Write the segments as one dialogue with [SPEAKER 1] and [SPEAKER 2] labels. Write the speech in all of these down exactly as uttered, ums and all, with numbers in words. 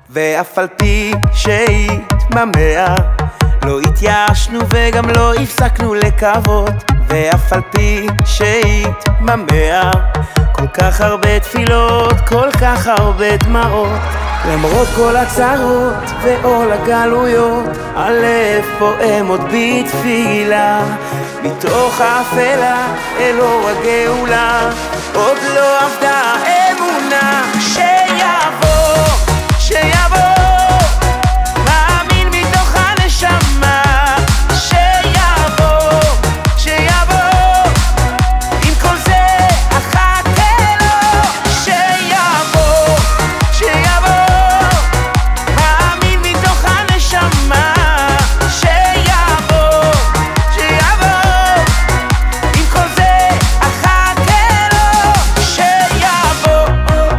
[SPEAKER 1] ואף על פי שהתמהמה לא התייאשנו וגם לא הפסקנו לקוות, ואף על פי שהתמהמה כל כך הרבה תפילות, כל כך הרבה דמעות, למרות כל הצרות ועול הגלויות, הלב פועם עוד בתפילה, מתוך האפלה אל אור הגאולה. עוד לא עבדה האמונה, שיבוא, שיבוא, מאמין מתוך הנשמה, שיבוא, שיבוא, עם כל זה אחכה לו, שיבוא, שיבוא, מאמין מתוך הנשמה, שיבוא, שיבוא, עם כל זה אחכה לו, שיבוא.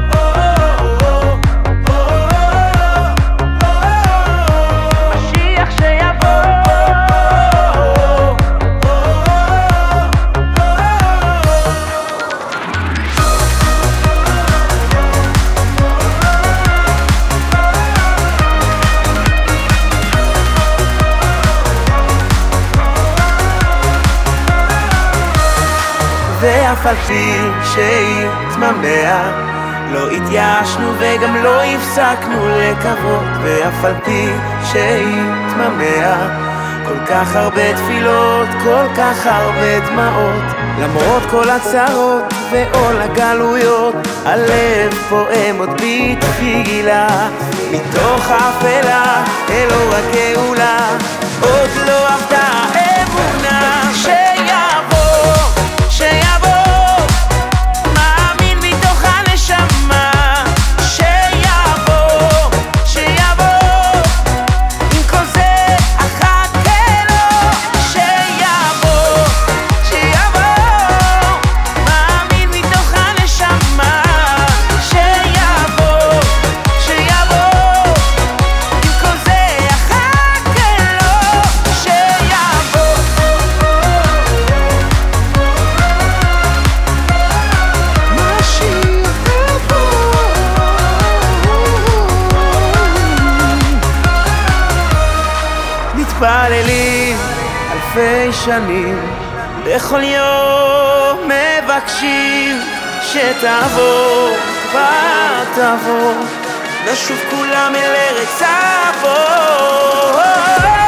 [SPEAKER 1] משיח שיבוא. ואף על פי שהתמהמה לא התייאשנו וגם לא הפסקנו לקוות, ואף על פי שהתמהמה כל כך הרבה תפילות, כל כך הרבה דמעות, למרות כל הצרות ועול הגלויות, הלב פועם עוד בתפילה, מתוך האפלה אל אור הגאולה. עוד לא עבדה האמונה, שיבוא, שיבוא, מאמין מתוך הנשמה, שיבוא, שיבוא, עם כל זה אחכה לו, שיבוא, שיבוא, מאמין מתוך הנשמה, שיבוא, שיבוא, עם כל זה אחכה לו, שיבוא. מתפללים אלפי שנים, בכל יום מבקשים שתבוא, כבר תבוא, נשוב כולם אל ארץ אבות.